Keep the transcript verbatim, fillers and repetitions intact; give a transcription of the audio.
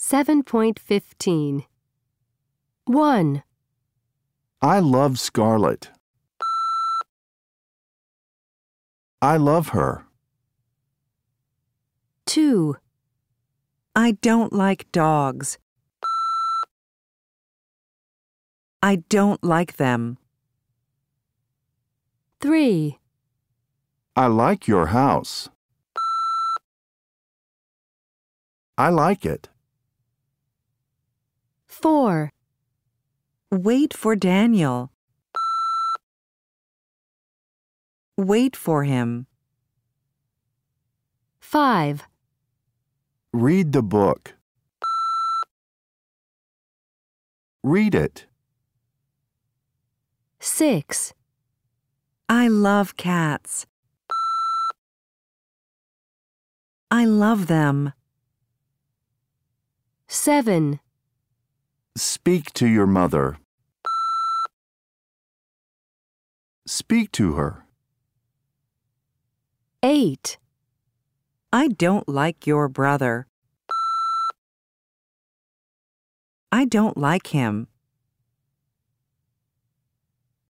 seven point fifteen. one. I love Scarlett. I love her. two. I don't like dogs. I don't like them. three. I like your house. I like it. four. Wait for Daniel. Wait for him. five. Read the book. Read it. six. I love cats. I love them. seven. Speak to your mother. Speak to her. eight. I don't like your brother. I don't like him.